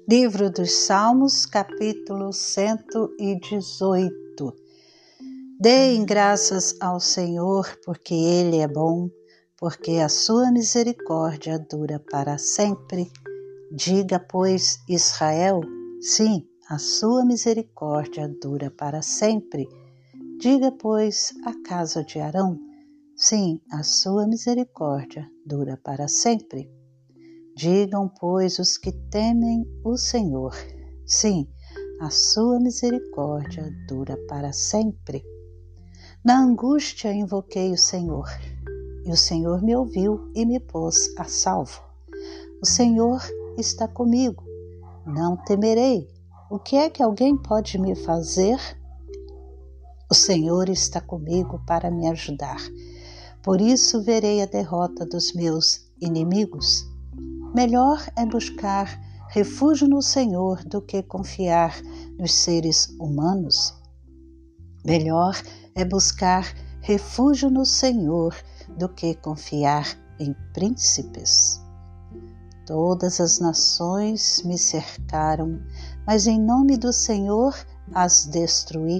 Livro dos Salmos, capítulo 118. Deem graças ao Senhor, porque Ele é bom, porque a sua misericórdia dura para sempre. Diga, pois, Israel, sim, a sua misericórdia dura para sempre. Diga, pois, a casa de Arão, sim, a sua misericórdia dura para sempre. Digam, pois, os que temem o Senhor, sim, a sua misericórdia dura para sempre. Na angústia invoquei o Senhor, e o Senhor me ouviu e me pôs a salvo. O Senhor está comigo, não temerei. O que é que alguém pode me fazer? O Senhor está comigo para me ajudar. Por isso verei a derrota dos meus inimigos. Melhor é buscar refúgio no Senhor do que confiar nos seres humanos. Melhor é buscar refúgio no Senhor do que confiar em príncipes. Todas as nações me cercaram, mas em nome do Senhor as destruí.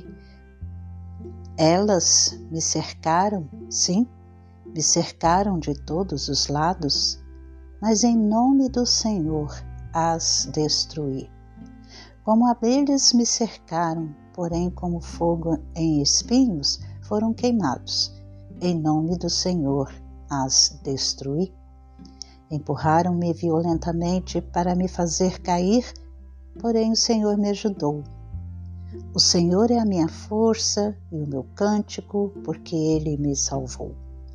Elas me cercaram, sim, me cercaram de todos os lados, mas em nome do Senhor as destruí. Como abelhas me cercaram, porém como fogo em espinhos foram queimados. Em nome do Senhor as destruí. Empurraram-me violentamente para me fazer cair, porém o Senhor me ajudou. O Senhor é a minha força e o meu cântico, porque Ele me salvou.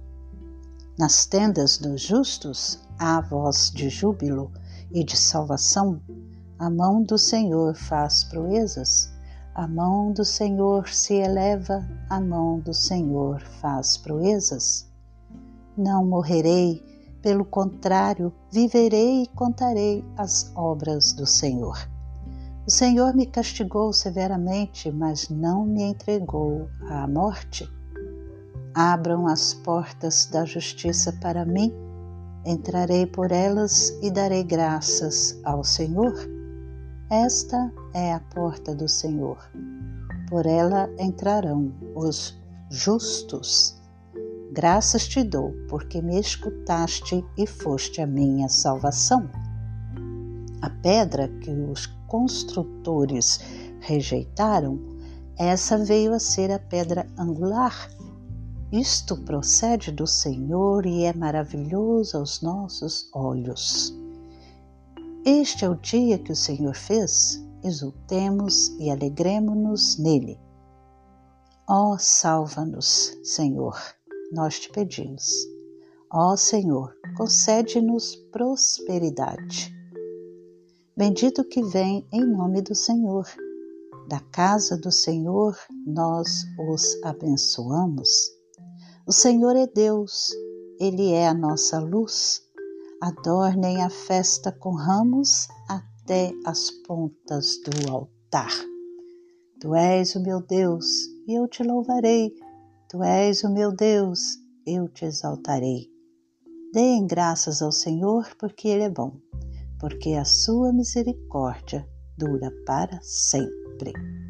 Nas tendas dos justos há voz de júbilo e de salvação. A mão do Senhor faz proezas. A mão do Senhor se eleva, a mão do Senhor faz proezas. Não morrerei, pelo contrário, viverei e contarei as obras do Senhor. O Senhor me castigou severamente, mas não me entregou à morte. Abram as portas da justiça para mim, entrarei por elas e darei graças ao Senhor. Esta é a porta do Senhor. Por ela entrarão os justos. Graças te dou, porque me escutaste e foste a minha salvação. A pedra que os construtores rejeitaram, essa veio a ser a pedra angular. Isto procede do Senhor e é maravilhoso aos nossos olhos. Este é o dia que o Senhor fez, exultemos e alegremo-nos nele. Ó, salva-nos, Senhor, nós te pedimos. Ó Senhor, concede-nos prosperidade. Bendito que vem em nome do Senhor. Da casa do Senhor nós os abençoamos. O Senhor é Deus, Ele é a nossa luz. Adornem a festa com ramos até as pontas do altar. Tu és o meu Deus, e eu te louvarei. Tu és o meu Deus, eu te exaltarei. Deem graças ao Senhor, porque Ele é bom, porque a sua misericórdia dura para sempre.